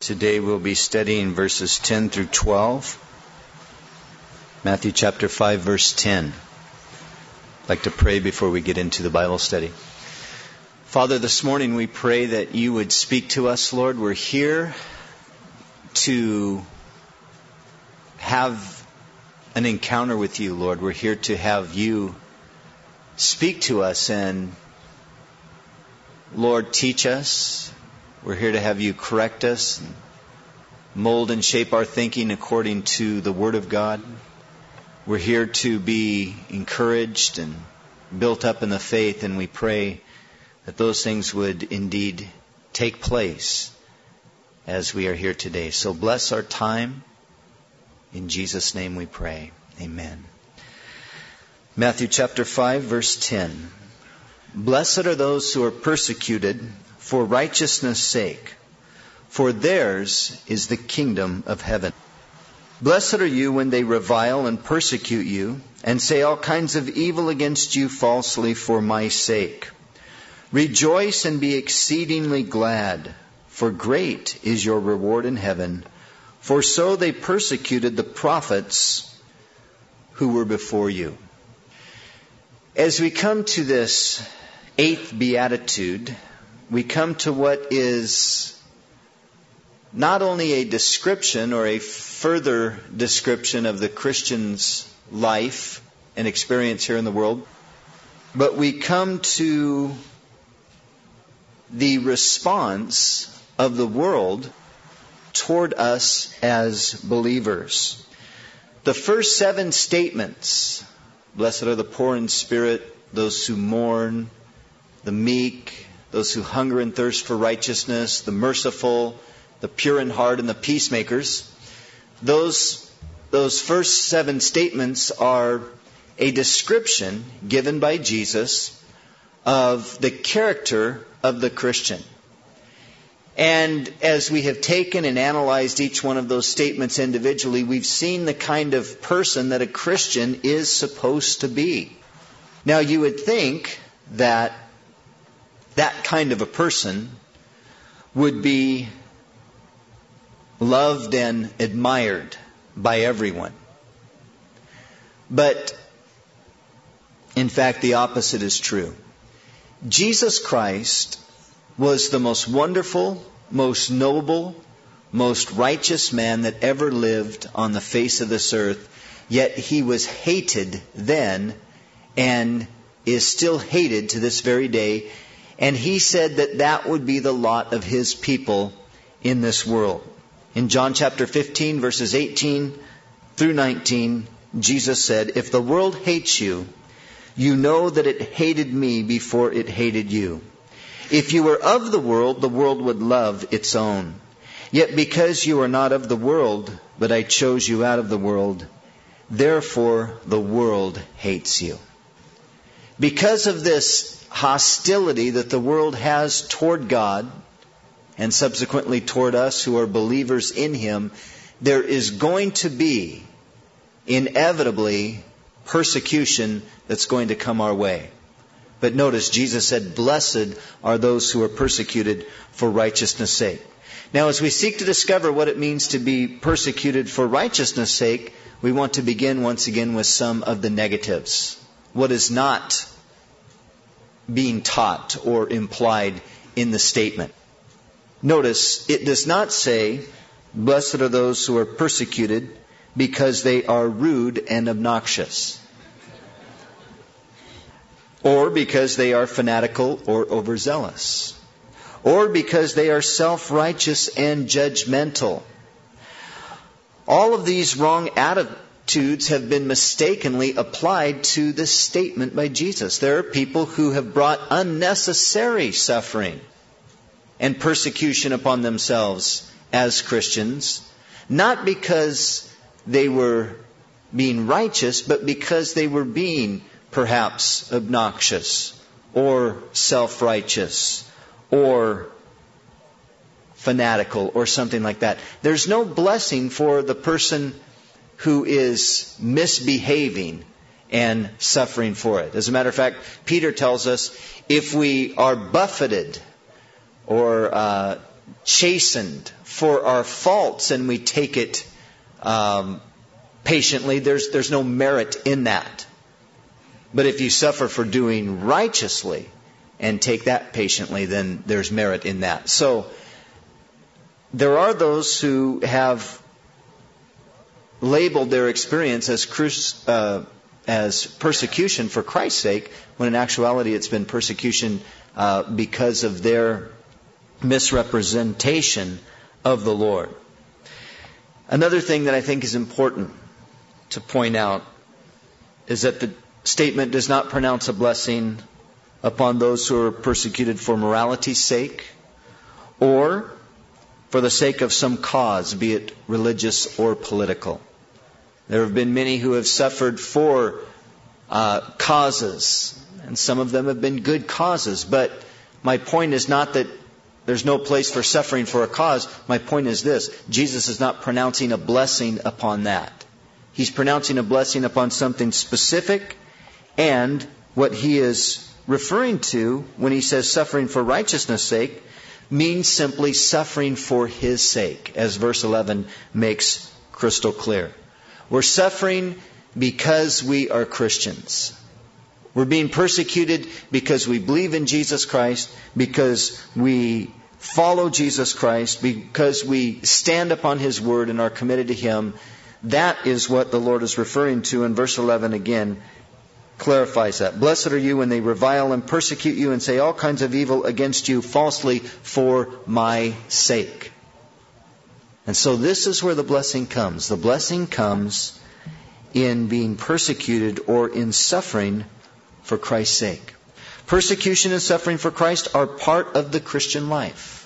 Today we'll be studying verses 10 through 12. Matthew chapter 5, verse 10. I'd like to pray before we get into the Bible study. Father, this morning we pray that you would speak to us, Lord. We're here to have an encounter with you, Lord. We're here to have you speak to us and, Lord, teach us. We're here to have you correct us, mold and shape our thinking according to the Word of God. We're here to be encouraged and built up in the faith, and we pray that those things would indeed take place as we are here today. So bless our time. In Jesus' name we pray. Amen. Matthew chapter 5, verse 10. Blessed are those who are persecuted for righteousness' sake, for theirs is the kingdom of heaven. Blessed are you when they revile and persecute you, and say all kinds of evil against you falsely for my sake. Rejoice and be exceedingly glad, for great is your reward in heaven. For so they persecuted the prophets who were before you. As we come to this 8th beatitude, we come to what is not only a description or a further description of the Christian's life and experience here in the world, but we come to the response of the world toward us as believers. The first 7 statements, blessed are the poor in spirit, those who mourn, the meek, those who hunger and thirst for righteousness, the merciful, the pure in heart, and the peacemakers. Those first 7 statements are a description given by Jesus of the character of the Christian. And as we have taken and analyzed each one of those statements individually, we've seen the kind of person that a Christian is supposed to be. Now, you would think that kind of a person would be loved and admired by everyone. But, in fact, the opposite is true. Jesus Christ was the most wonderful, most noble, most righteous man that ever lived on the face of this earth, yet he was hated then and is still hated to this very day. And he said that that would be the lot of his people in this world. In John chapter 15, verses 18 through 19, Jesus said, if the world hates you, you know that it hated me before it hated you. If you were of the world would love its own. Yet because you are not of the world, but I chose you out of the world, therefore the world hates you. Because of this hostility that the world has toward God, and subsequently toward us who are believers in Him, there is going to be inevitably persecution that's going to come our way. But notice, Jesus said, blessed are those who are persecuted for righteousness' sake. Now, as we seek to discover what it means to be persecuted for righteousness' sake, we want to begin once again with some of the negatives. What is not being taught or implied in the statement. Notice, it does not say, blessed are those who are persecuted because they are rude and obnoxious, or because they are fanatical or overzealous, or because they are self-righteous and judgmental. All of these wrong attitudes have been mistakenly applied to this statement by Jesus. There are people who have brought unnecessary suffering and persecution upon themselves as Christians, not because they were being righteous, but because they were being perhaps obnoxious or self-righteous or fanatical or something like that. There's no blessing for the person who is misbehaving and suffering for it. As a matter of fact, Peter tells us if we are buffeted or chastened for our faults and we take it patiently, there's no merit in that. But if you suffer for doing righteously and take that patiently, then there's merit in that. So there are those who have labeled their experience as persecution for Christ's sake, when in actuality it's been persecution because of their misrepresentation of the Lord. Another thing that I think is important to point out is that the statement does not pronounce a blessing upon those who are persecuted for morality's sake or for the sake of some cause, be it religious or political. There have been many who have suffered for causes, and some of them have been good causes. But my point is not that there's no place for suffering for a cause. My point is this: Jesus is not pronouncing a blessing upon that. He's pronouncing a blessing upon something specific, and what he is referring to when he says suffering for righteousness' sake means simply suffering for his sake, as verse 11 makes crystal clear. We're suffering because we are Christians. We're being persecuted because we believe in Jesus Christ, because we follow Jesus Christ, because we stand upon his word and are committed to him. That is what the Lord is referring to, and verse 11 again clarifies that. Blessed are you when they revile and persecute you and say all kinds of evil against you falsely for my sake. And so this is where the blessing comes. The blessing comes in being persecuted or in suffering for Christ's sake. Persecution and suffering for Christ are part of the Christian life.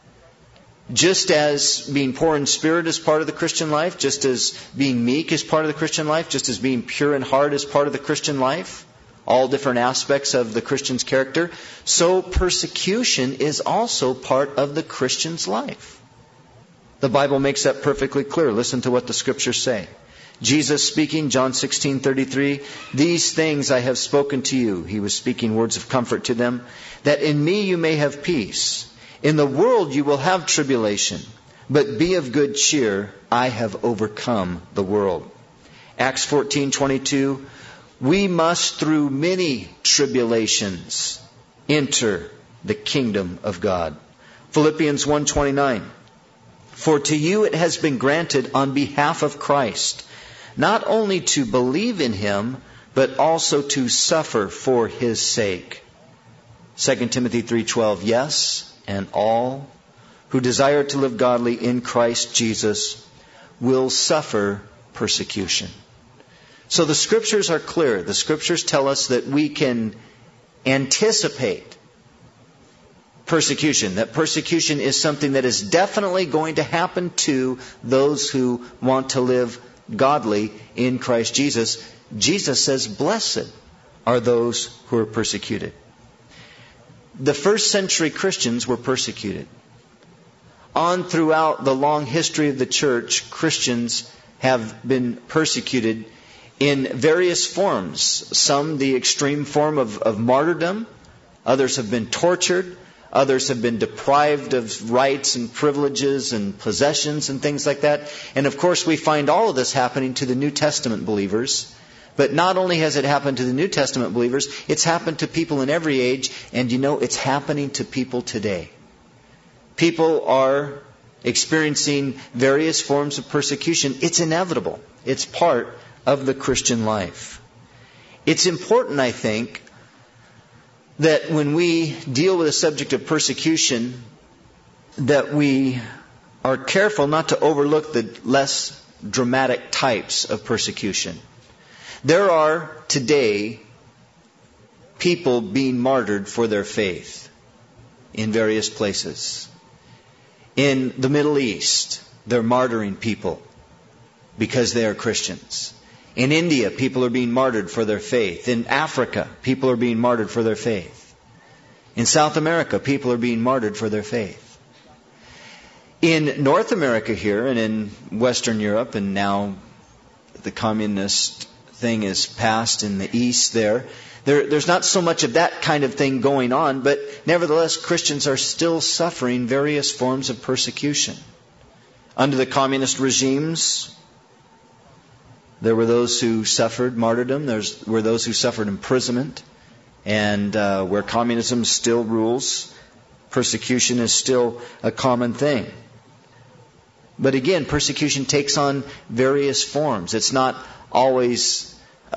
Just as being poor in spirit is part of the Christian life, just as being meek is part of the Christian life, just as being pure in heart is part of the Christian life, all different aspects of the Christian's character, so persecution is also part of the Christian's life. The Bible makes that perfectly clear. Listen to what the Scriptures say. Jesus speaking, John 16:33, these things I have spoken to you. He was speaking words of comfort to them, that in me you may have peace. In the world you will have tribulation, but be of good cheer. I have overcome the world. Acts 14:22, we must through many tribulations enter the kingdom of God. Philippians 1:29, for to you it has been granted on behalf of Christ, not only to believe in him, but also to suffer for his sake. 2 Timothy 3:12, yes, and all who desire to live godly in Christ Jesus will suffer persecution. So the Scriptures are clear. The Scriptures tell us that we can anticipate persecution. That persecution is something that is definitely going to happen to those who want to live godly in Christ Jesus. Jesus says, blessed are those who are persecuted. The first century Christians were persecuted. On throughout the long history of the church, Christians have been persecuted in various forms. Some the extreme form of martyrdom. Others have been tortured. Others have been deprived of rights and privileges and possessions and things like that. And of course we find all of this happening to the New Testament believers. But not only has it happened to the New Testament believers, it's happened to people in every age. And you know, it's happening to people today. People are experiencing various forms of persecution. It's inevitable. It's part of the Christian life. It's important, I think, that when we deal with the subject of persecution, that we are careful not to overlook the less dramatic types of persecution. There are today people being martyred for their faith in various places. In the Middle East, they're martyring people because they are Christians. In India, people are being martyred for their faith. In Africa, people are being martyred for their faith. In South America, people are being martyred for their faith. In North America here and in Western Europe and now the communist thing is passed in the east there's not so much of that kind of thing going on, but nevertheless Christians are still suffering various forms of persecution. Under the communist regimes, there were those who suffered martyrdom. There were those who suffered imprisonment. And where communism still rules, persecution is still a common thing. But again, persecution takes on various forms. It's not always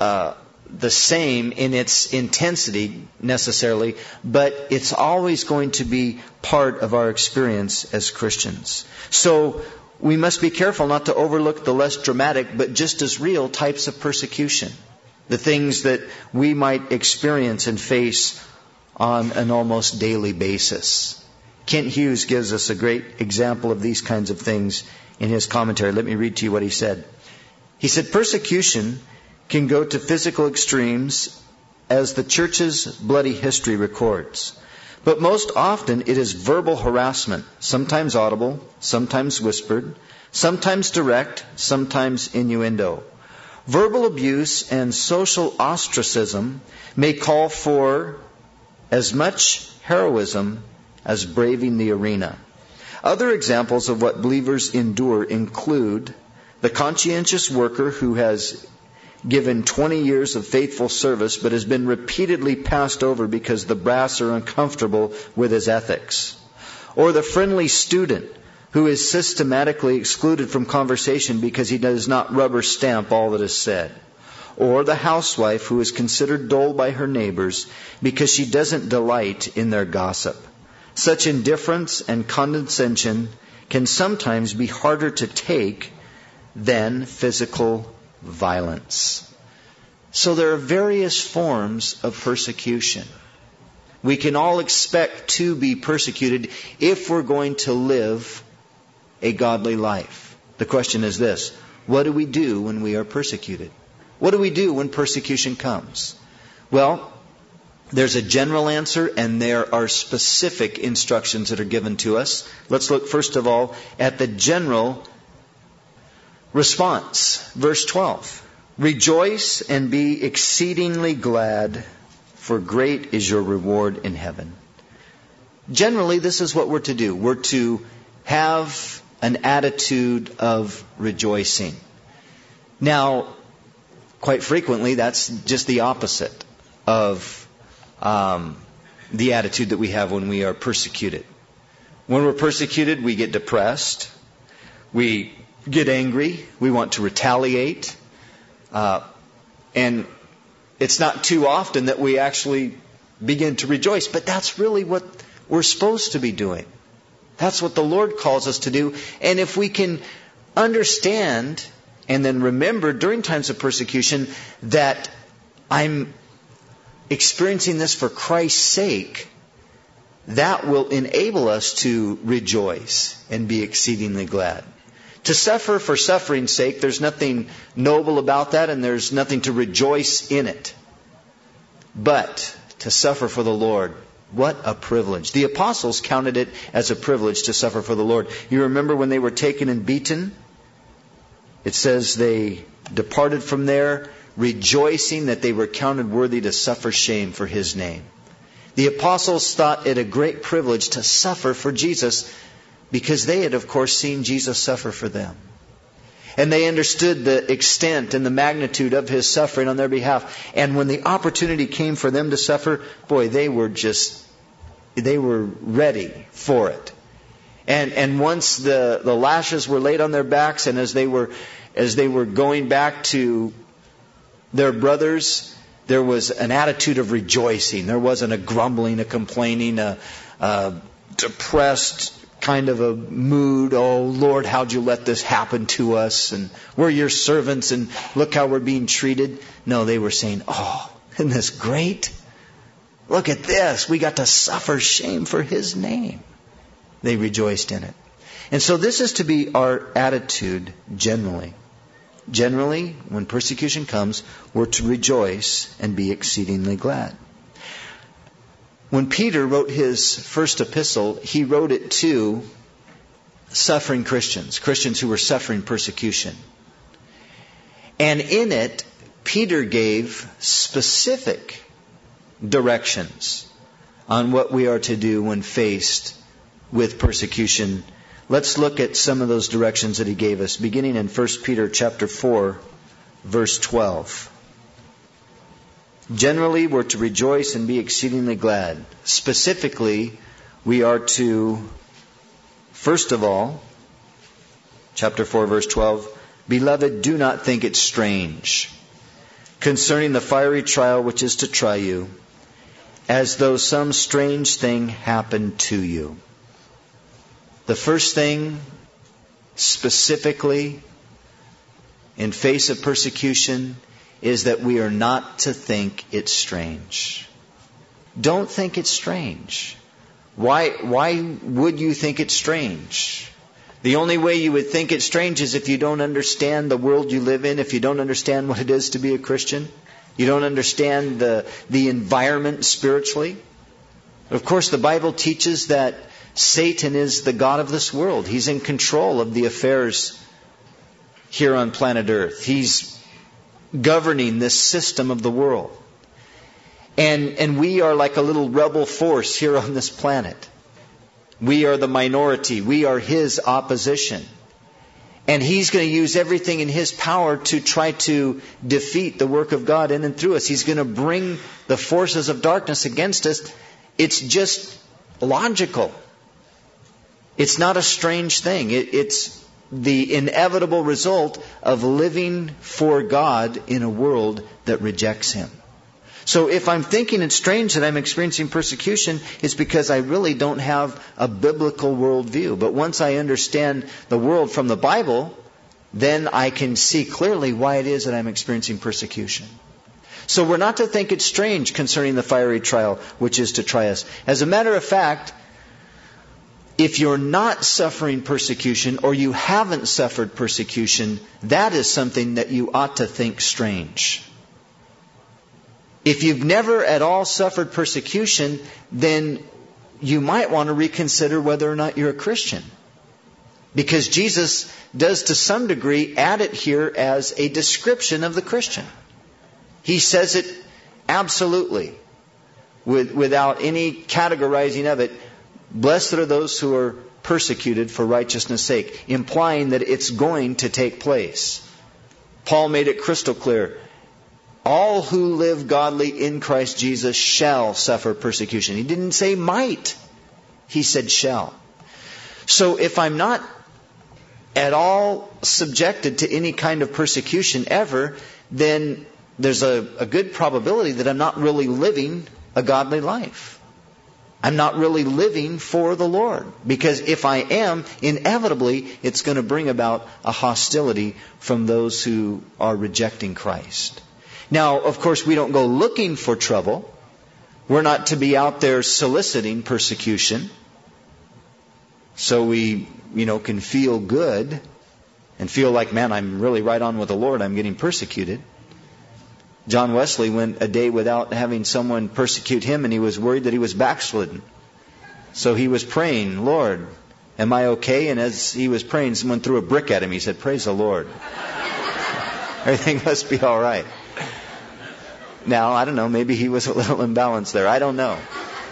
the same in its intensity necessarily, but it's always going to be part of our experience as Christians. So we must be careful not to overlook the less dramatic but just as real types of persecution. The things that we might experience and face on an almost daily basis. Kent Hughes gives us a great example of these kinds of things in his commentary. Let me read to you what he said. He said, persecution can go to physical extremes as the church's bloody history records. But most often it is verbal harassment, sometimes audible, sometimes whispered, sometimes direct, sometimes innuendo. Verbal abuse and social ostracism may call for as much heroism as braving the arena. Other examples of what believers endure include the conscientious worker who has given 20 years of faithful service but has been repeatedly passed over because the brass are uncomfortable with his ethics. Or the friendly student who is systematically excluded from conversation because he does not rubber stamp all that is said. Or the housewife who is considered dull by her neighbors because she doesn't delight in their gossip. Such indifference and condescension can sometimes be harder to take than physical violence. So there are various forms of persecution. We can all expect to be persecuted if we're going to live a godly life. The question is this: what do we do when we are persecuted? What do we do when persecution comes? Well, there's a general answer and there are specific instructions that are given to us. Let's look first of all at the general response. Verse 12. Rejoice and be exceedingly glad, for great is your reward in heaven. Generally, this is what we're to do. We're to have an attitude of rejoicing. Now, quite frequently, that's just the opposite of the attitude that we have when we are persecuted. When we're persecuted, we get depressed. We get angry. We want to retaliate. And it's not too often that we actually begin to rejoice. But that's really what we're supposed to be doing. That's what the Lord calls us to do. And if we can understand and then remember during times of persecution that I'm experiencing this for Christ's sake, that will enable us to rejoice and be exceedingly glad. To suffer for suffering's sake, there's nothing noble about that, and there's nothing to rejoice in it. But to suffer for the Lord, what a privilege. The apostles counted it as a privilege to suffer for the Lord. You remember when they were taken and beaten? It says they departed from there, rejoicing that they were counted worthy to suffer shame for His name. The apostles thought it a great privilege to suffer for Jesus because they had, of course, seen Jesus suffer for them. And they understood the extent and the magnitude of His suffering on their behalf. And when the opportunity came for them to suffer, boy, they were ready for it. And once the lashes were laid on their backs, and as they were going back to their brothers, there was an attitude of rejoicing. There wasn't a grumbling, a complaining, a depressed kind of a mood. Oh, Lord, how'd you let this happen to us? And we're your servants, and look how we're being treated. No, they were saying, oh, isn't this great? Look at this. We got to suffer shame for His name. They rejoiced in it. And so this is to be our attitude generally. Generally, when persecution comes, we're to rejoice and be exceedingly glad. When Peter wrote his first epistle, he wrote it to suffering Christians who were suffering persecution. And in it, Peter gave specific directions on what we are to do when faced with persecution. Let's look at some of those directions that he gave us, beginning in 1 Peter chapter 4, verse 12. Generally, we're to rejoice and be exceedingly glad. Specifically, we are to, first of all, chapter 4, verse 12, Beloved, do not think it strange concerning the fiery trial which is to try you, as though some strange thing happened to you. The first thing, specifically, in face of persecution, is that we are not to think it strange. Don't think it's strange. Why would you think it's strange? The only way you would think it's strange is if you don't understand the world you live in, if you don't understand what it is to be a Christian, you don't understand the environment spiritually. Of course, the Bible teaches that Satan is the god of this world. He's in control of the affairs here on planet Earth. He's governing this system of the world. And we are like a little rebel force here on this planet. We are the minority. We are his opposition. And he's going to use everything in his power to try to defeat the work of God in and through us. He's going to bring the forces of darkness against us. It's just logical. It's not a strange thing. It's the inevitable result of living for God in a world that rejects him. So if I'm thinking it's strange that I'm experiencing persecution, it's because I really don't have a biblical worldview. But once I understand the world from the Bible, then I can see clearly why it is that I'm experiencing persecution. So we're not to think it's strange concerning the fiery trial which is to try us. As a matter of fact, if you're not suffering persecution or you haven't suffered persecution, that is something that you ought to think strange. If you've never at all suffered persecution, then you might want to reconsider whether or not you're a Christian. Because Jesus does to some degree add it here as a description of the Christian. He says it absolutely, without any categorizing of it. Blessed are those who are persecuted for righteousness' sake, implying that it's going to take place. Paul made it crystal clear. All who live godly in Christ Jesus shall suffer persecution. He didn't say might. He said shall. So if I'm not at all subjected to any kind of persecution ever, then there's a good probability that I'm not really living a godly life. I'm not really living for the Lord. Because if I am, inevitably, it's going to bring about a hostility from those who are rejecting Christ. Now, of course, we don't go looking for trouble. We're not to be out there soliciting persecution. So we, can feel good and feel like, man, I'm really right on with the Lord. I'm getting persecuted. John Wesley went a day without having someone persecute him, and he was worried that he was backslidden. So he was praying, Lord, am I okay? And as he was praying, someone threw a brick at him. He said, praise the Lord. Everything must be all right. Now, I don't know, maybe he was a little imbalanced there. I don't know.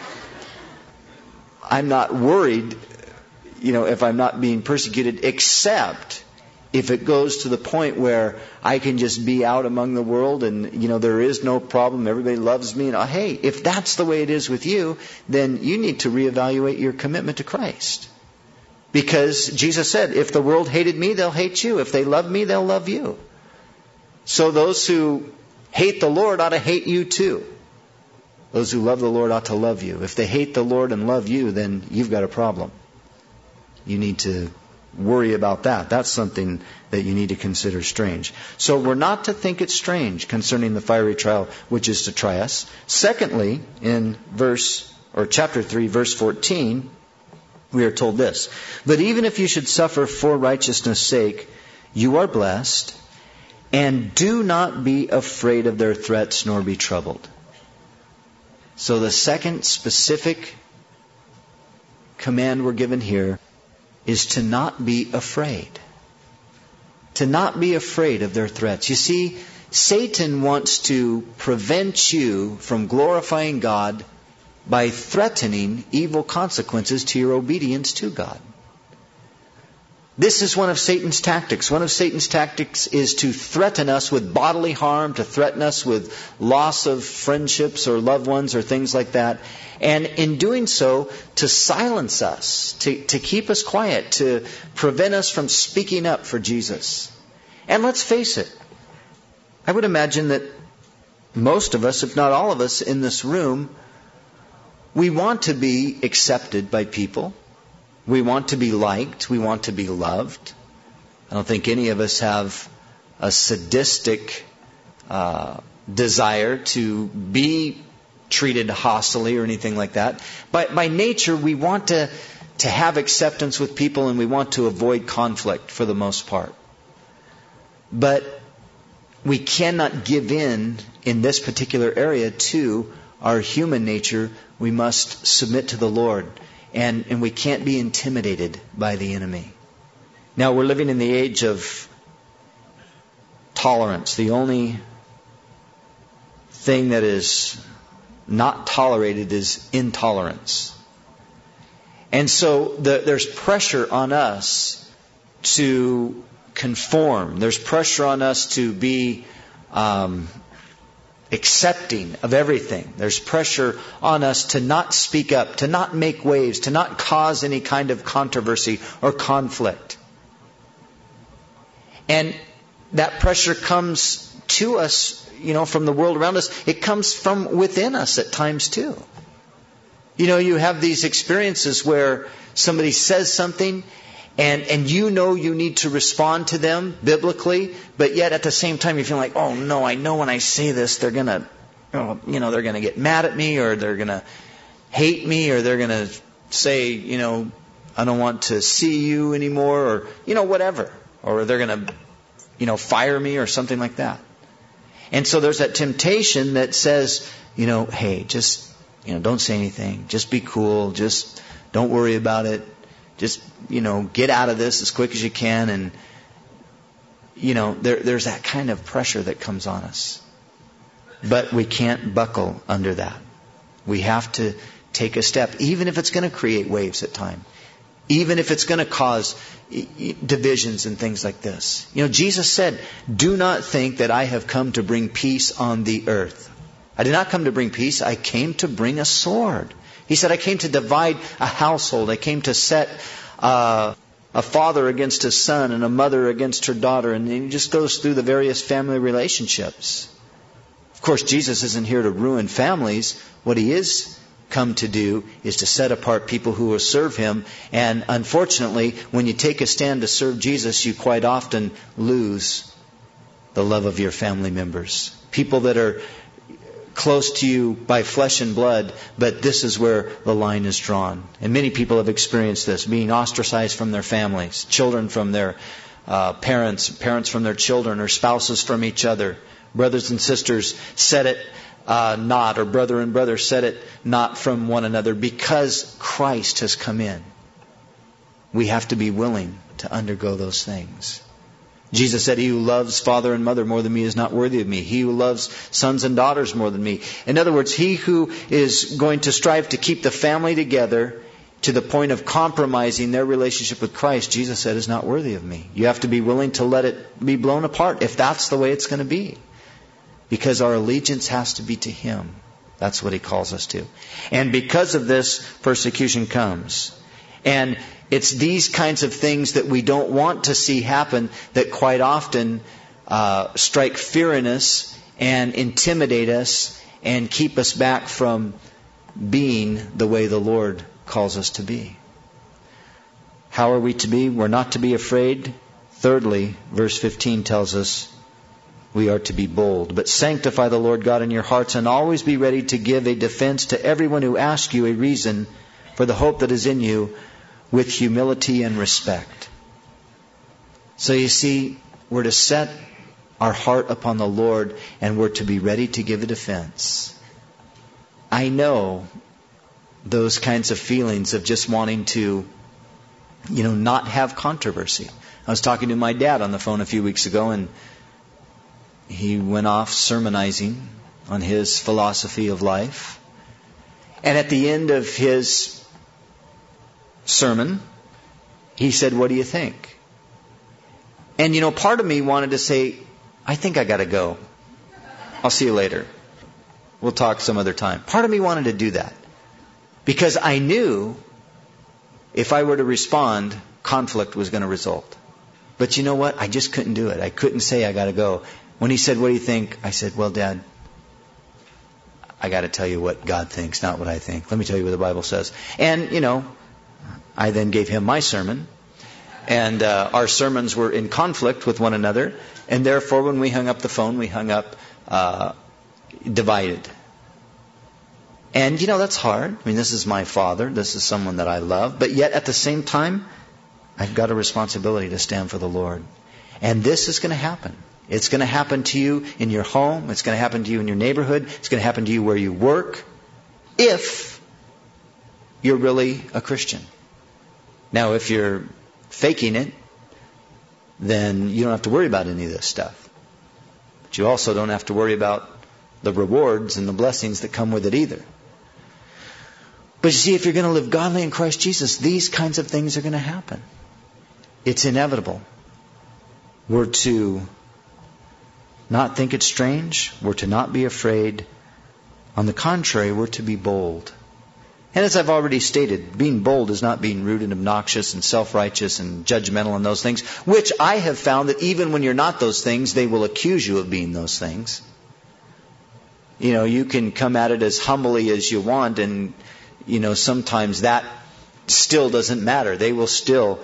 I'm not worried, if I'm not being persecuted, except if it goes to the point where I can just be out among the world and, there is no problem, everybody loves me. And hey, if that's the way it is with you, then you need to reevaluate your commitment to Christ. Because Jesus said, if the world hated me, they'll hate you. If they love me, they'll love you. So those who hate the Lord ought to hate you too. Those who love the Lord ought to love you. If they hate the Lord and love you, then you've got a problem. You need to worry about that. That's something that you need to consider strange. So we're not to think it's strange concerning the fiery trial which is to try us. Secondly, in chapter 3, verse 14, we are told this. But even if you should suffer for righteousness' sake, you are blessed. And do not be afraid of their threats, nor be troubled. So the second specific command we're given here is to not be afraid. To not be afraid of their threats. You see, Satan wants to prevent you from glorifying God by threatening evil consequences to your obedience to God. This is one of Satan's tactics. One of Satan's tactics is to threaten us with bodily harm, to threaten us with loss of friendships or loved ones or things like that. And in doing so, to silence us, to keep us quiet, to prevent us from speaking up for Jesus. And let's face it, I would imagine that most of us, if not all of us in this room, we want to be accepted by people. We want to be liked. We want to be loved. I don't think any of us have a sadistic desire to be treated hostilely or anything like that. But by nature, we want to have acceptance with people, and we want to avoid conflict for the most part. But we cannot give in this particular area to our human nature. We must submit to the Lord. And we can't be intimidated by the enemy. Now, we're living in the age of tolerance. The only thing that is not tolerated is intolerance. And so there's pressure on us to conform. There's pressure on us to be accepting of everything. There's pressure on us to not speak up, to not make waves, to not cause any kind of controversy or conflict. And that pressure comes to us, from the world around us. It comes from within us at times too. You have these experiences where somebody says something and you need to respond to them biblically, but yet at the same time you feel like, oh no, I know when I say this they're gonna get mad at me, or they're gonna hate me, or they're gonna say, I don't want to see you anymore, or whatever, or they're gonna fire me or something like that. And so there's that temptation that says, hey, just don't say anything, just be cool, just don't worry about it. Just, get out of this as quick as you can. And, there's that kind of pressure that comes on us. But we can't buckle under that. We have to take a step, even if it's going to create waves at times. Even if it's going to cause divisions and things like this. Jesus said, do not think that I have come to bring peace on the earth. I did not come to bring peace. I came to bring a sword. He said, I came to divide a household. I came to set a father against his son and a mother against her daughter. And he just goes through the various family relationships. Of course, Jesus isn't here to ruin families. What he is come to do is to set apart people who will serve him. And unfortunately, when you take a stand to serve Jesus, you quite often lose the love of your family members. People that are close to you by flesh and blood, but this is where the line is drawn. And many people have experienced this, being ostracized from their families, children from their parents from their children, or spouses from each other. Brothers and sisters set it not, or brother and brother set it not from one another, because Christ has come in. We have to be willing to undergo those things. Jesus said, he who loves father and mother more than me is not worthy of me. He who loves sons and daughters more than me. In other words, he who is going to strive to keep the family together to the point of compromising their relationship with Christ, Jesus said, is not worthy of me. You have to be willing to let it be blown apart if that's the way it's going to be. Because our allegiance has to be to him. That's what he calls us to. And because of this, persecution comes. And it's these kinds of things that we don't want to see happen that quite often strike fear in us and intimidate us and keep us back from being the way the Lord calls us to be. How are we to be? We're not to be afraid. Thirdly, verse 15 tells us we are to be bold. But sanctify the Lord God in your hearts, and always be ready to give a defense to everyone who asks you a reason for the hope that is in you, with humility and respect. So you see, we're to set our heart upon the Lord, and we're to be ready to give a defense. I know those kinds of feelings of just wanting to, not have controversy. I was talking to my dad on the phone a few weeks ago, and he went off sermonizing on his philosophy of life. And at the end of his sermon, he said, "What do you think?" And part of me wanted to say, "I think I got to go. I'll see you later. We'll talk some other time." Part of me wanted to do that because I knew if I were to respond, conflict was going to result. But you know what? I just couldn't do it. I couldn't say I got to go. When he said, "What do you think?" I said, "Well, Dad, I got to tell you what God thinks, not what I think. Let me tell you what the Bible says." And, I then gave him my sermon. And our sermons were in conflict with one another. And therefore, when we hung up the phone, we hung up divided. And, that's hard. I mean, this is my father. This is someone that I love. But yet, at the same time, I've got a responsibility to stand for the Lord. And this is going to happen. It's going to happen to you in your home. It's going to happen to you in your neighborhood. It's going to happen to you where you work, if you're really a Christian. Now, if you're faking it, then you don't have to worry about any of this stuff. But you also don't have to worry about the rewards and the blessings that come with it either. But you see, if you're going to live godly in Christ Jesus, these kinds of things are going to happen. It's inevitable. We're to not think it's strange. We're to not be afraid. On the contrary, we're to be bold. And as I've already stated, being bold is not being rude and obnoxious and self-righteous and judgmental and those things, which I have found that even when you're not those things, they will accuse you of being those things. You can come at it as humbly as you want, and, sometimes that still doesn't matter. They will still,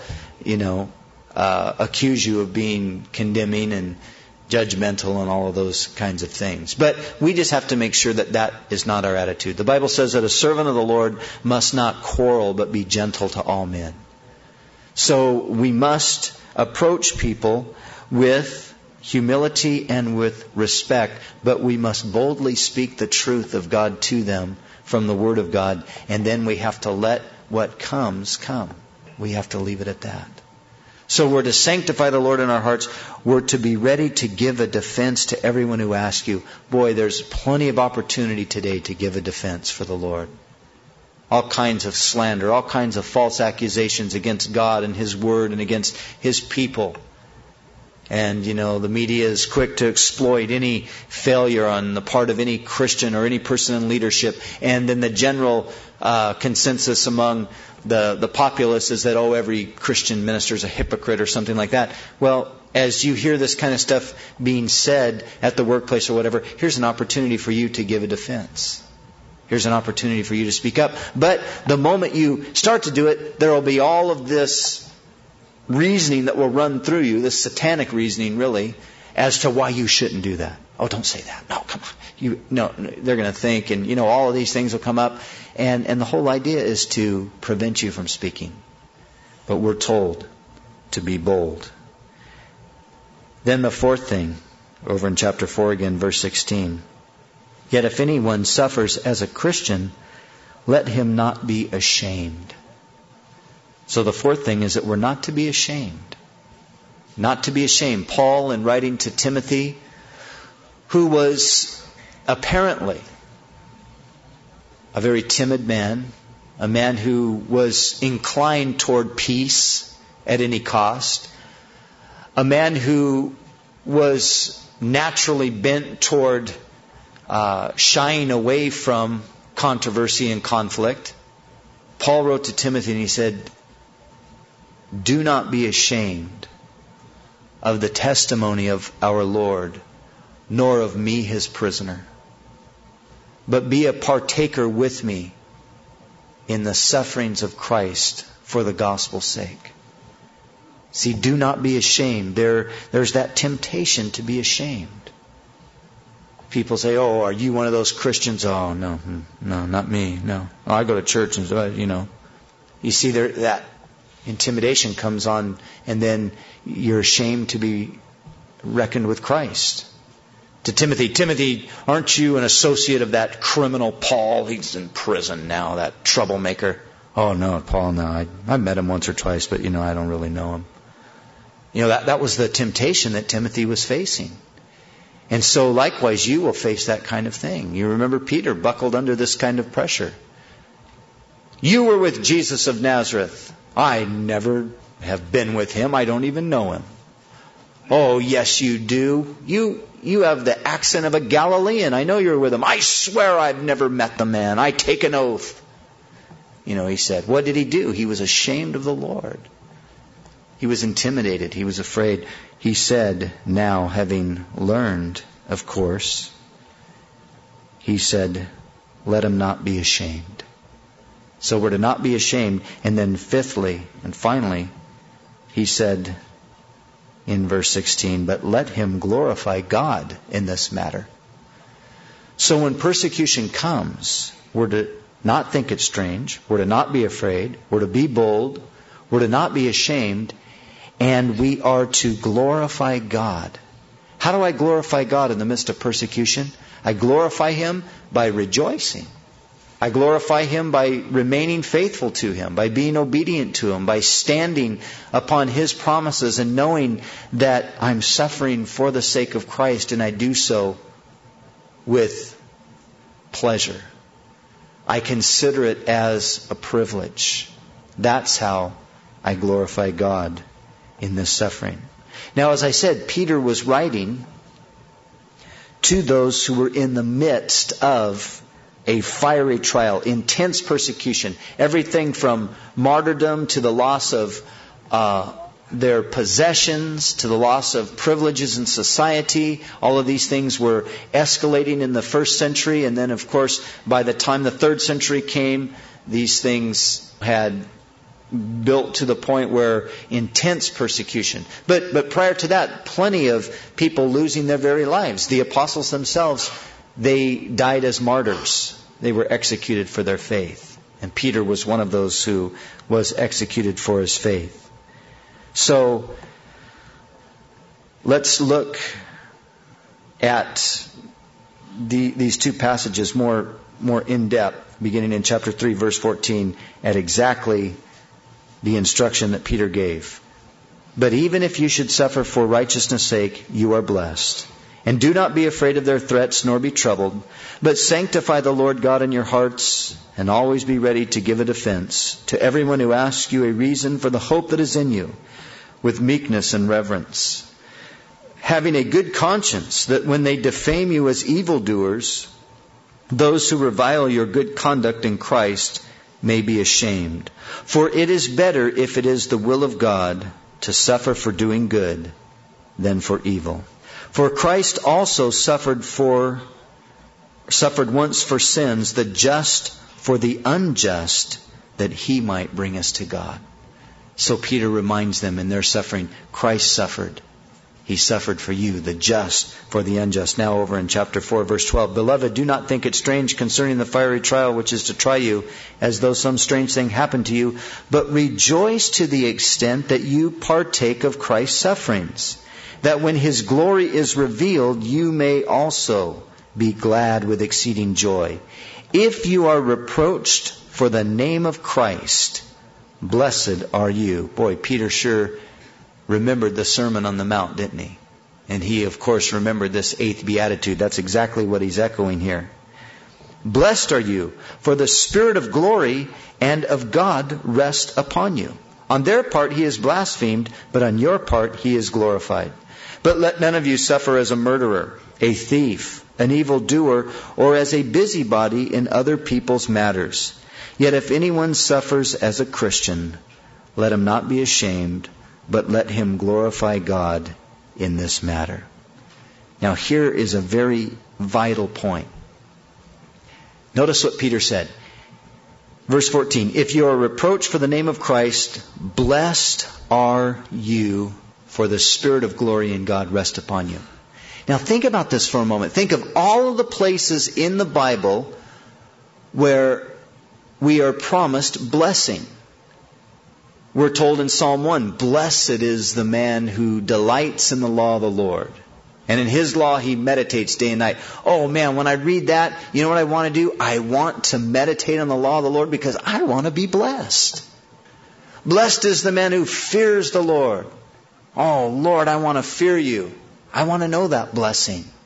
accuse you of being condemning and judgmental and all of those kinds of things. But we just have to make sure that that is not our attitude. The Bible says that a servant of the Lord must not quarrel, but be gentle to all men. So we must approach people with humility and with respect, but we must boldly speak the truth of God to them from the Word of God, and then we have to let what comes come. We have to leave it at that. So we're to sanctify the Lord in our hearts. We're to be ready to give a defense to everyone who asks you. Boy, there's plenty of opportunity today to give a defense for the Lord. All kinds of slander, all kinds of false accusations against God and His Word and against His people. And, the media is quick to exploit any failure on the part of any Christian or any person in leadership. And then the general consensus among the populace is that, every Christian minister is a hypocrite or something like that. Well, as you hear this kind of stuff being said at the workplace or whatever, here's an opportunity for you to give a defense. Here's an opportunity for you to speak up. But the moment you start to do it, there will be all of this reasoning that will run through you, this satanic reasoning really, as to why you shouldn't do that. Oh, don't say that. No, come on. They're going to think, and all of these things will come up. And the whole idea is to prevent you from speaking. But we're told to be bold. Then the fourth thing, over in chapter 4 again, verse 16. Yet if anyone suffers as a Christian, let him not be ashamed. So the fourth thing is that we're not to be ashamed. Not to be ashamed. Paul, in writing to Timothy, who was apparently a very timid man, a man who was inclined toward peace at any cost, a man who was naturally bent toward shying away from controversy and conflict. Paul wrote to Timothy and he said, "Do not be ashamed of the testimony of our Lord, nor of me his prisoner, but be a partaker with me in the sufferings of Christ for the gospel's sake." See, do not be ashamed. There's that temptation to be ashamed. People say, "Oh, are you one of those Christians?" "Oh, no, not me. No, I go to church and You see, that intimidation comes on, and then you're ashamed to be reckoned with Christ. To Timothy, aren't you an associate of that criminal Paul? He's in prison now, that troublemaker. "Oh, no, Paul, no. I met him once or twice, but, I don't really know him." That was the temptation that Timothy was facing. And so likewise, you will face that kind of thing. You remember Peter buckled under this kind of pressure. You were with Jesus of Nazareth. I never have been with him. I don't even know him. Oh, yes, you do. You have the accent of a Galilean. I know you're with him. I swear I've never met the man. I take an oath. He said, what did he do? He was ashamed of the Lord. He was intimidated. He was afraid. He said, now having learned, of course, he said, let him not be ashamed. So we're to not be ashamed. And then fifthly and finally, he said in verse 16, but let him glorify God in this matter. So when persecution comes, we're to not think it's strange. We're to not be afraid. We're to be bold. We're to not be ashamed. And we are to glorify God. How do I glorify God in the midst of persecution? I glorify Him by rejoicing. I glorify Him by remaining faithful to Him, by being obedient to Him, by standing upon His promises and knowing that I'm suffering for the sake of Christ, and I do so with pleasure. I consider it as a privilege. That's how I glorify God in this suffering. Now, as I said, Peter was writing to those who were in the midst of a fiery trial, intense persecution, everything from martyrdom to the loss of their possessions, to the loss of privileges in society. All of these things were escalating in the first century, and then, of course, by the time the third century came, these things had built to the point where intense persecution. But prior to that, plenty of people losing their very lives. The apostles themselves, they died as martyrs. They were executed for their faith. And Peter was one of those who was executed for his faith. So, let's look at these two passages more in depth, beginning in chapter 3, verse 14, at exactly the instruction that Peter gave. But even if you should suffer for righteousness' sake, you are blessed. And do not be afraid of their threats, nor be troubled, but sanctify the Lord God in your hearts, and always be ready to give a defense to everyone who asks you a reason for the hope that is in you, with meekness and reverence, having a good conscience, that when they defame you as evildoers, those who revile your good conduct in Christ may be ashamed. For it is better, if it is the will of God, to suffer for doing good than for evil. For Christ also suffered once for sins, the just for the unjust, that He might bring us to God. So Peter reminds them in their suffering, Christ suffered. He suffered for you, the just for the unjust. Now over in chapter 4, verse 12. Beloved, do not think it strange concerning the fiery trial which is to try you, as though some strange thing happened to you, but rejoice to the extent that you partake of Christ's sufferings, that when His glory is revealed, you may also be glad with exceeding joy. If you are reproached for the name of Christ, blessed are you. Boy, Peter sure remembered the Sermon on the Mount, didn't he? And he, of course, remembered this 8th beatitude. That's exactly what he's echoing here. Blessed are you, for the Spirit of glory and of God rest upon you. On their part He is blasphemed, but on your part He is glorified. But let none of you suffer as a murderer, a thief, an evildoer, or as a busybody in other people's matters. Yet if anyone suffers as a Christian, let him not be ashamed, but let him glorify God in this matter. Now here is a very vital point. Notice what Peter said. Verse 14, if you are reproached for the name of Christ, blessed are you, for the Spirit of glory and God rest upon you. Now think about this for a moment. Think of all of the places in the Bible where we are promised blessing. We're told in Psalm 1, blessed is the man who delights in the law of the Lord. And in His law he meditates day and night. Oh man, when I read that, you know what I want to do? I want to meditate on the law of the Lord because I want to be blessed. Blessed is the man who fears the Lord. Oh Lord, I want to fear you. I want to know that blessing.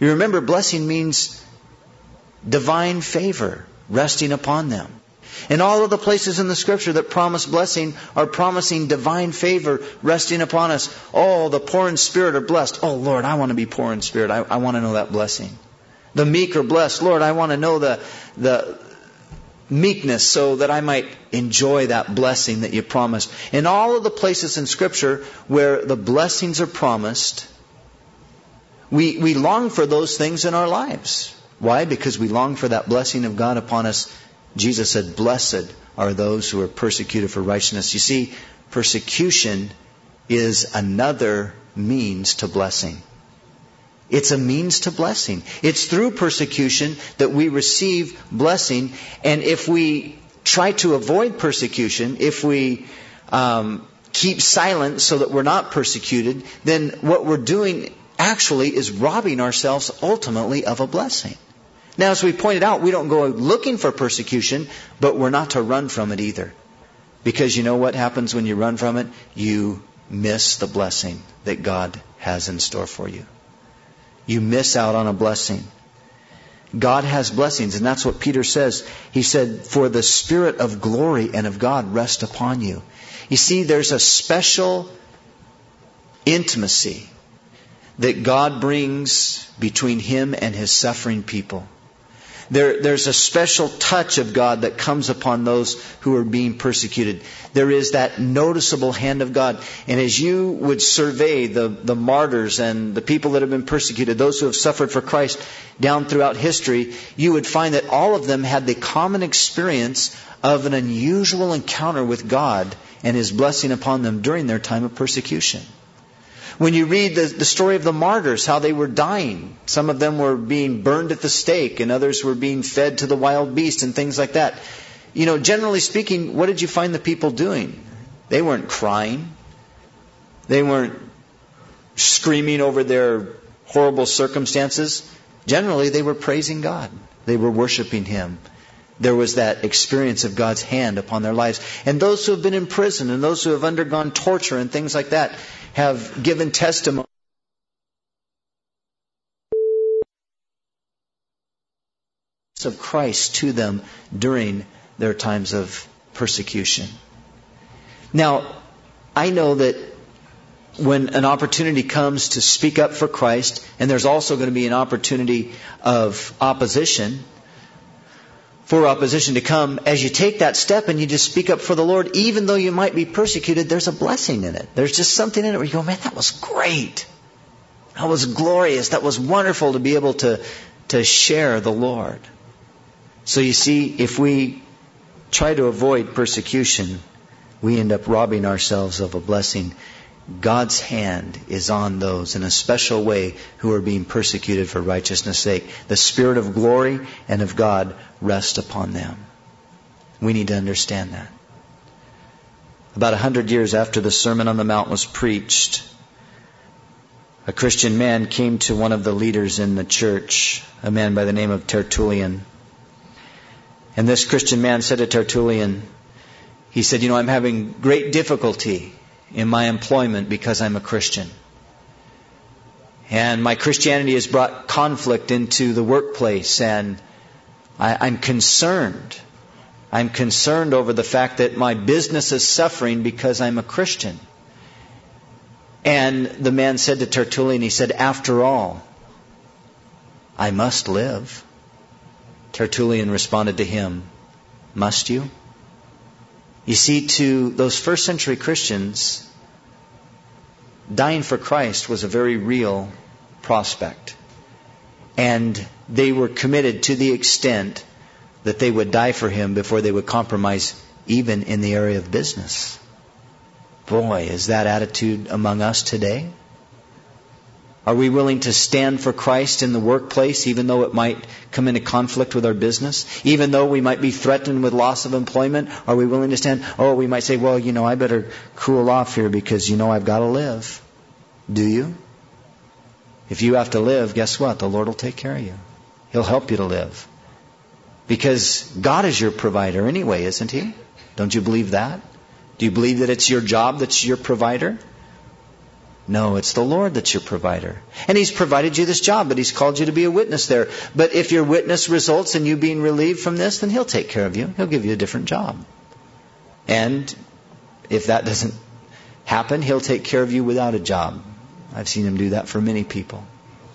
You remember, blessing means divine favor resting upon them. And all of the places in the Scripture that promise blessing are promising divine favor resting upon us. Oh, the poor in spirit are blessed. Oh, Lord, I want to be poor in spirit. I want to know that blessing. The meek are blessed. Lord, I want to know the meekness so that I might enjoy that blessing that you promised. In all of the places in Scripture where the blessings are promised, we long for those things in our lives. Why? Because we long for that blessing of God upon us. Jesus said, blessed are those who are persecuted for righteousness. You see, persecution is another means to blessing. It's a means to blessing. It's through persecution that we receive blessing. And if we try to avoid persecution, if we keep silent so that we're not persecuted, then what we're doing actually is robbing ourselves ultimately of a blessing. Now, as we pointed out, we don't go looking for persecution, but we're not to run from it either. Because you know what happens when you run from it? You miss the blessing that God has in store for you. You miss out on a blessing. God has blessings, and that's what Peter says. He said, for the Spirit of glory and of God rest upon you. You see, there's a special intimacy that God brings between Him and His suffering people. There's a special touch of God that comes upon those who are being persecuted. There is that noticeable hand of God. And as you would survey the martyrs and the people that have been persecuted, those who have suffered for Christ down throughout history, you would find that all of them had the common experience of an unusual encounter with God and His blessing upon them during their time of persecution. When you read the story of the martyrs, how they were dying, some of them were being burned at the stake and others were being fed to the wild beasts and things like that. You know, generally speaking, what did you find the people doing? They weren't crying. They weren't screaming over their horrible circumstances. Generally, they were praising God. They were worshiping Him. There was that experience of God's hand upon their lives. And those who have been in prison and those who have undergone torture and things like that have given testimony of Christ to them during their times of persecution. Now, I know that when an opportunity comes to speak up for Christ, and there's also going to be an opportunity of opposition, for opposition to come, as you take that step and you just speak up for the Lord, even though you might be persecuted, there's a blessing in it. There's just something in it where you go, man, that was great. That was glorious. That was wonderful to be able to share the Lord. So you see, if we try to avoid persecution, we end up robbing ourselves of a blessing. God's hand is on those in a special way who are being persecuted for righteousness' sake. The Spirit of glory and of God rest upon them. We need to understand that. About 100 years after the Sermon on the Mount was preached, a Christian man came to one of the leaders in the church, a man by the name of Tertullian. And this Christian man said to Tertullian, he said, I'm having great difficulty in my employment because I'm a Christian. And my Christianity has brought conflict into the workplace, and I'm concerned. I'm concerned over the fact that my business is suffering because I'm a Christian. And the man said to Tertullian, he said, after all, I must live. Tertullian responded to him, must you? You see, to those first century Christians, dying for Christ was a very real prospect. And they were committed to the extent that they would die for Him before they would compromise even in the area of business. Boy, is that attitude among us today? Are we willing to stand for Christ in the workplace, even though it might come into conflict with our business? Even though we might be threatened with loss of employment, are we willing to stand? Oh, we might say, well, I better cool off here because, I've got to live. Do you? If you have to live, guess what? The Lord will take care of you. He'll help you to live. Because God is your provider anyway, isn't He? Don't you believe that? Do you believe that it's your job that's your provider? No, it's the Lord that's your provider. And He's provided you this job, but He's called you to be a witness there. But if your witness results in you being relieved from this, then He'll take care of you. He'll give you a different job. And if that doesn't happen, He'll take care of you without a job. I've seen Him do that for many people.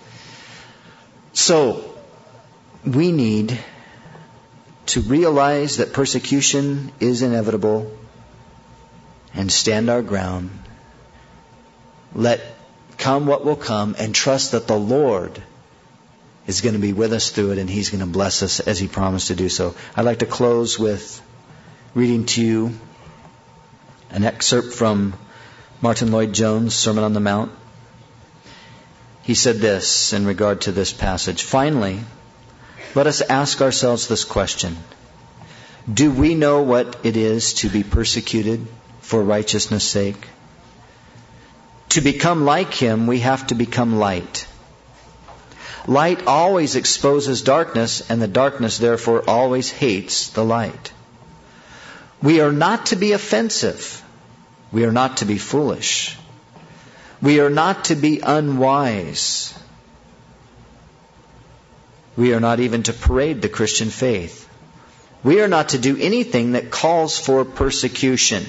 So, we need to realize that persecution is inevitable and stand our ground. Let come what will come, and trust that the Lord is going to be with us through it, and He's going to bless us as He promised to do so. I'd like to close with reading to you an excerpt from Martin Lloyd-Jones' Sermon on the Mount. He said this in regard to this passage. Finally, let us ask ourselves this question. Do we know what it is to be persecuted for righteousness' sake? To become like Him, we have to become light. Light always exposes darkness, and the darkness therefore always hates the light. We are not to be offensive. We are not to be foolish. We are not to be unwise. We are not even to parade the Christian faith. We are not to do anything that calls for persecution.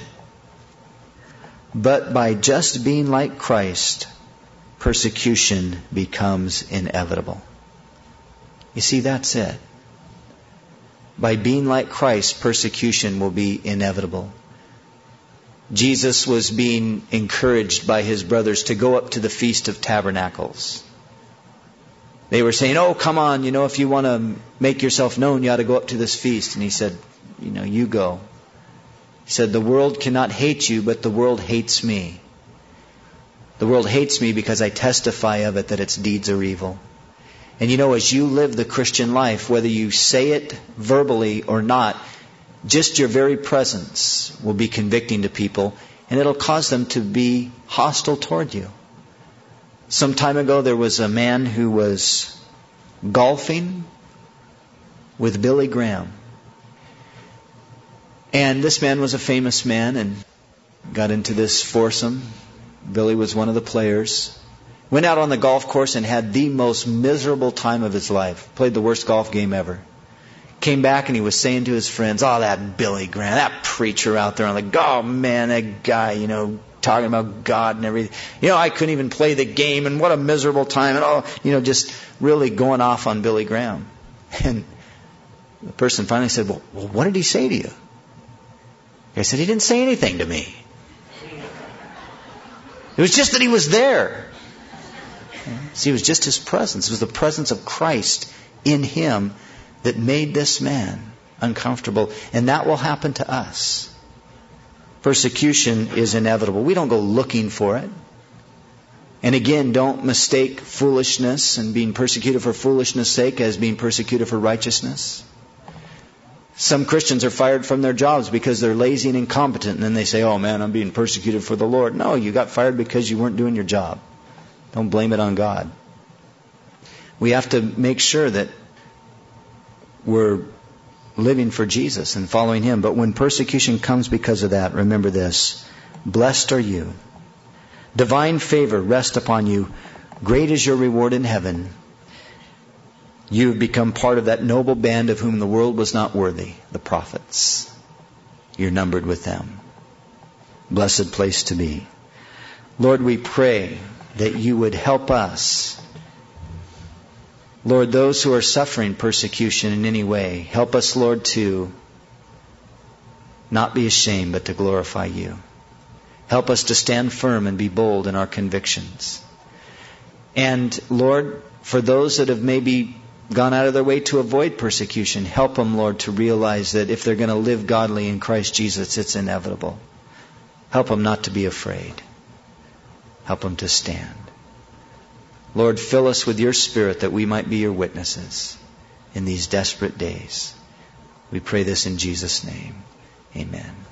But by just being like Christ, persecution becomes inevitable. You see, that's it. By being like Christ, persecution will be inevitable. Jesus was being encouraged by His brothers to go up to the Feast of Tabernacles. They were saying, oh, come on, if you want to make yourself known, you ought to go up to this feast. And He said, you go. He said, the world cannot hate you, but the world hates me. The world hates me because I testify of it that its deeds are evil. And as you live the Christian life, whether you say it verbally or not, just your very presence will be convicting to people, and it'll cause them to be hostile toward you. Some time ago, there was a man who was golfing with Billy Graham. And this man was a famous man and got into this foursome. Billy was one of the players. Went out on the golf course and had the most miserable time of his life. Played the worst golf game ever. Came back and he was saying to his friends, oh, that Billy Graham, that preacher out there on the, oh man, that guy, talking about God and everything. I couldn't even play the game, and what a miserable time. And just really going off on Billy Graham. And the person finally said, well, what did he say to you? I said, he didn't say anything to me. It was just that he was there. See, it was just his presence. It was the presence of Christ in him that made this man uncomfortable. And that will happen to us. Persecution is inevitable. We don't go looking for it. And again, don't mistake foolishness and being persecuted for foolishness' sake as being persecuted for righteousness. Some Christians are fired from their jobs because they're lazy and incompetent, and then they say, oh man, I'm being persecuted for the Lord. No, you got fired because you weren't doing your job. Don't blame it on God. We have to make sure that we're living for Jesus and following Him. But when persecution comes because of that, remember this. Blessed are you. Divine favor rests upon you. Great is your reward in heaven. You have become part of that noble band of whom the world was not worthy, the prophets. You're numbered with them. Blessed place to be. Lord, we pray that you would help us. Lord, those who are suffering persecution in any way, help us, Lord, to not be ashamed, but to glorify you. Help us to stand firm and be bold in our convictions. And, Lord, for those that have maybe gone out of their way to avoid persecution, help them, Lord, to realize that if they're going to live godly in Christ Jesus, it's inevitable. Help them not to be afraid. Help them to stand. Lord, fill us with your Spirit that we might be your witnesses in these desperate days. We pray this in Jesus' name. Amen.